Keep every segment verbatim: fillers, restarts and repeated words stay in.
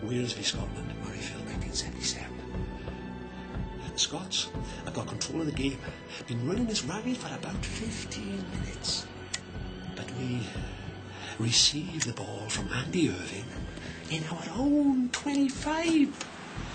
Wales v Scotland, Murrayfield, nineteen seventy-seven. The Scots have got control of the game. Been running this rally for about fifteen minutes. But we receive the ball from Andy Irving in our own twenty-five.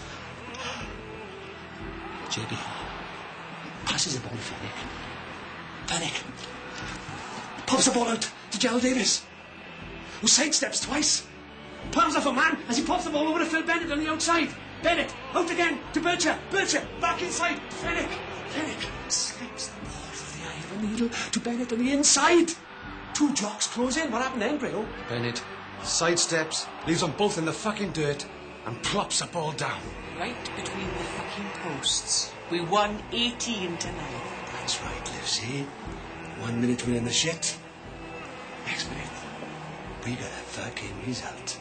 J B passes the ball to Fenwick. Fenwick pops the ball out to Gerald Davis, who sidesteps twice. Palms off a man as he pops the ball over to Phil Bennett on the outside. Bennett out again to Bircher. Bircher back inside. Fenwick. Fenwick slips the ball through the eye of a needle to Bennett on the inside. Two jocks close in. What happened then, Graham? Bennett sidesteps, leaves them both in the fucking dirt, and plops the ball down. Right between the fucking posts. We won eighteen to nine. That's right, Lucy. One minute we're in the shit. Next minute, we got a fucking result.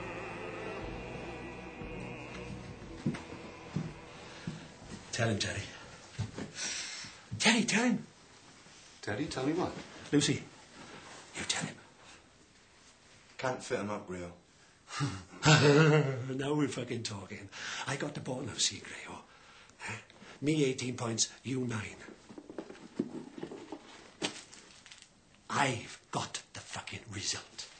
Tell him, Terry. Terry, tell him. Teddy, tell me what? Lucy, you tell him. Can't fit him up, Graham. Now we're fucking talking. I got the ball now, see, Graham. Huh? Me eighteen points, you nine. I've got the fucking result.